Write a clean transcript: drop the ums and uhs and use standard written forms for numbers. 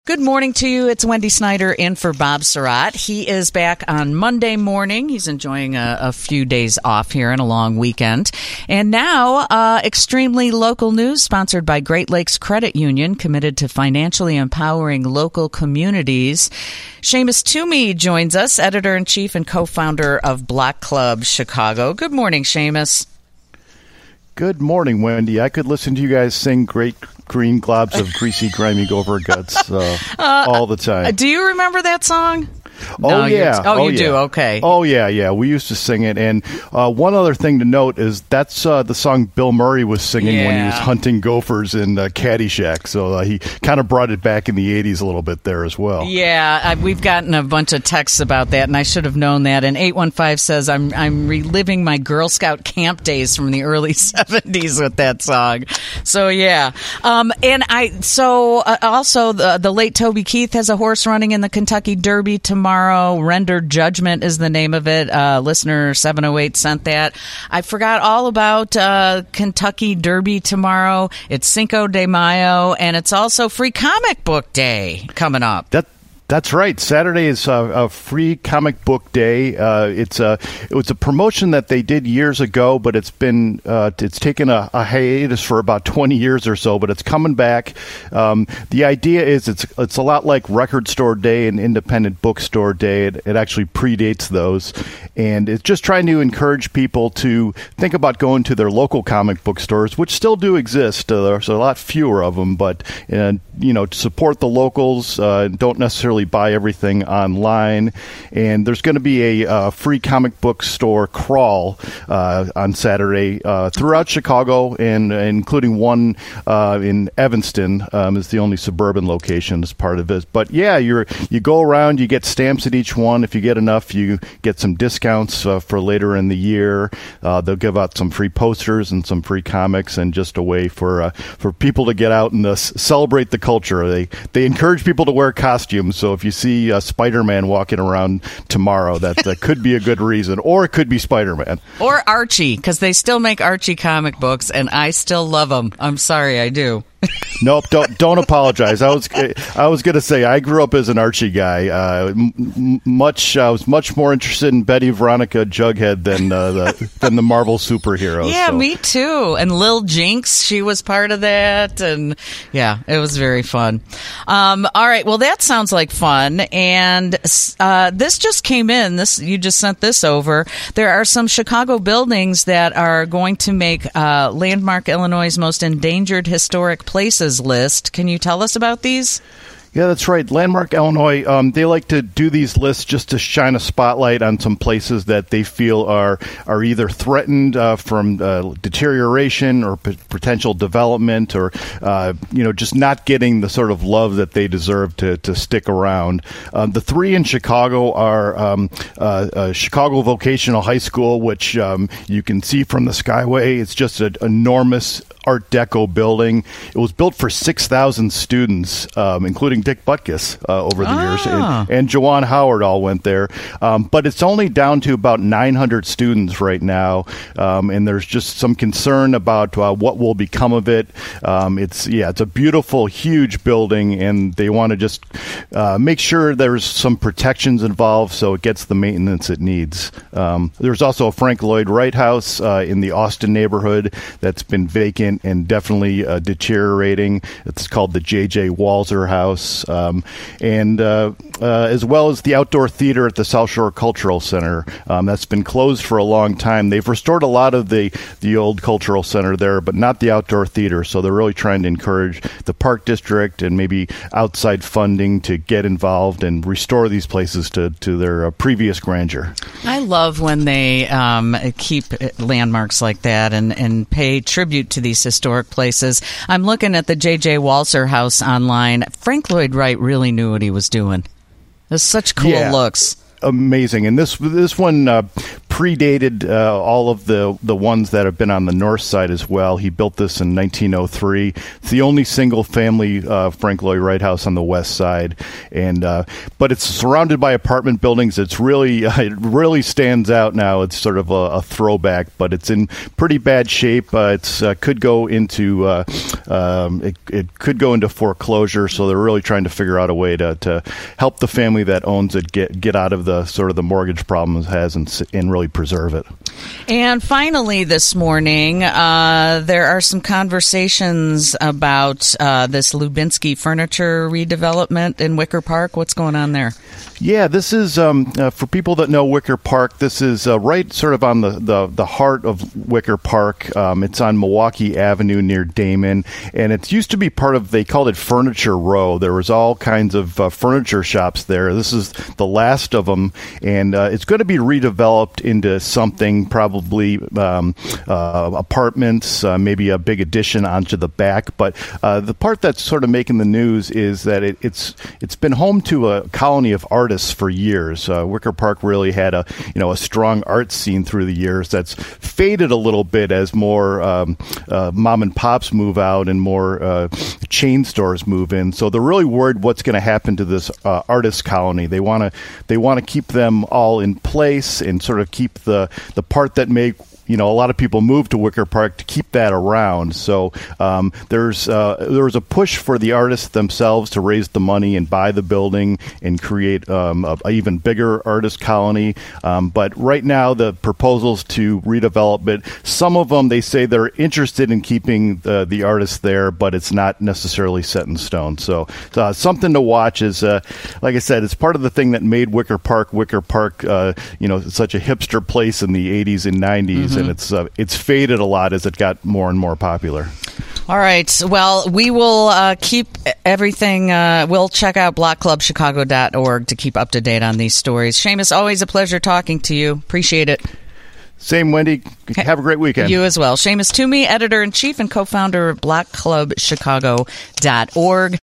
Good morning to you. It's Wendy Snyder in for Bob Surratt. He is back on Monday morning. He's enjoying a few days off here and a long weekend. And now, extremely local news sponsored by Great Lakes Credit Union, committed to financially empowering local communities. Seamus Toomey joins us, editor-in-chief and co-founder of Block Club Chicago. Good morning, Seamus. Good morning, Wendy. I could listen to you guys sing Great Green Globs of Greasy, Grimy Gopher Guts all the time. Do you remember that song? Oh, No, yeah. you do? Okay. Oh, yeah. We used to sing it. And one other thing to note is that's the song Bill Murray was singing when he was hunting gophers in Caddyshack. So he kind of brought it back in the 80s a little bit there as well. Yeah, we've gotten a bunch of texts about that, and I should have known that. And 815 says, I'm reliving my Girl Scout camp days from the early 70s with that song. So, yeah. Also, the late Toby Keith has a horse running in the Kentucky Derby tomorrow. Render Judgment is the name of it. Listener 708 sent that. I forgot all about Kentucky Derby tomorrow. It's Cinco de Mayo, and it's also Free Comic Book Day coming up. That's right. Saturday is a free comic book day. It was a promotion that they did years ago, but it's taken a hiatus for about 20 years or so. But it's coming back. The idea is it's a lot like Record Store Day and Independent Bookstore Day. It actually predates those, and it's just trying to encourage people to think about going to their local comic book stores, which still do exist. There's a lot fewer of them, but to support the locals. Don't necessarily buy everything online, and there's going to be a free comic book store crawl on Saturday throughout Chicago, and including one in Evanston is the only suburban location as part of it. But yeah, you go around, you get stamps at each one. If you get enough, you get some discounts for later in the year. They'll give out some free posters and some free comics, and just a way for people to get out and celebrate the culture. They encourage people to wear costumes, so if you see Spider-Man walking around tomorrow, that could be a good reason. Or it could be Spider-Man. Or Archie, because they still make Archie comic books, and I still love them. I'm sorry, I do. Nope, don't apologize. I was going to say I grew up as an Archie guy. I was much more interested in Betty, Veronica, Jughead than the Marvel superheroes. Yeah, so. Me too. And Lil Jinx, she was part of that, and yeah, it was very fun. All right, well that sounds like fun. And this just came in. You just sent this over. There are some Chicago buildings that are going to make Landmark Illinois' most endangered historic places list. Can you tell us about these? Yeah, that's right. Landmark Illinois, they like to do these lists just to shine a spotlight on some places that they feel are either threatened from deterioration or potential development, or just not getting the sort of love that they deserve to stick around. The three in Chicago are Chicago Vocational High School, which you can see from the Skyway. It's just an enormous Art Deco building. It was built for 6,000 students, including Dick Butkus over the years, and Jawan Howard all went there. But it's only down to about 900 students right now, and there's just some concern about what will become of it. It's a beautiful, huge building, and they want to just make sure there's some protections involved so it gets the maintenance it needs. There's also a Frank Lloyd Wright house in the Austin neighborhood that's been vacant and definitely deteriorating. It's called the J.J. Walzer House, and as well as the outdoor theater at the South Shore Cultural Center. That's been closed for a long time. They've restored a lot of the old cultural center there, but not the outdoor theater, so they're really trying to encourage the Park District and maybe outside funding to get involved and restore these places to their previous grandeur. I love when they keep landmarks like that and pay tribute to these historic places. I'm looking at the J.J. Walzer House online. Frank Lloyd Wright really knew what he was doing. There's such cool looks. amazing. And this one predated all of the ones that have been on the north side as well. He built this in 1903. It's the only single-family Frank Lloyd Wright house on the west side, and but it's surrounded by apartment buildings. It's really it really stands out now. It's sort of a throwback, but it's in pretty bad shape. It's could go into it could go into foreclosure. So they're really trying to figure out a way to help the family that owns it get out of the sort of the mortgage problems it has and really preserve it. And finally, this morning, there are some conversations about this Lubinsky furniture redevelopment in Wicker Park. What's going on there? Yeah, this is for people that know Wicker Park. This is right sort of on the heart of Wicker Park. It's on Milwaukee Avenue near Damon, and it used to be part of, they called it Furniture Row. There was all kinds of furniture shops there. This is the last of them, and it's going to be redeveloped into something, probably apartments, maybe a big addition onto the back. But the part that's sort of making the news is that it's been home to a colony of artists for years. Wicker Park really had a strong art scene through the years that's faded a little bit as more mom and pops move out and more chain stores move in. So they're really worried what's going to happen to this artist colony. They want to keep them all in place and sort of keep the part that made a lot of people move to Wicker Park to keep that around. So there was a push for the artists themselves to raise the money and buy the building and create a even bigger artist colony. But right now, the proposals to redevelop it, some of them, they say they're interested in keeping the artists there, but it's not necessarily set in stone. So something to watch is, like I said, it's part of the thing that made Wicker Park, such a hipster place in the 80s and 90s. And it's faded a lot as it got more and more popular. All right. Well, we will keep everything. We'll check out blockclubchicago.org to keep up to date on these stories. Seamus, always a pleasure talking to you. Appreciate it. Same, Wendy. Have a great weekend. You as well. Seamus Toomey, editor-in-chief and co-founder of blockclubchicago.org.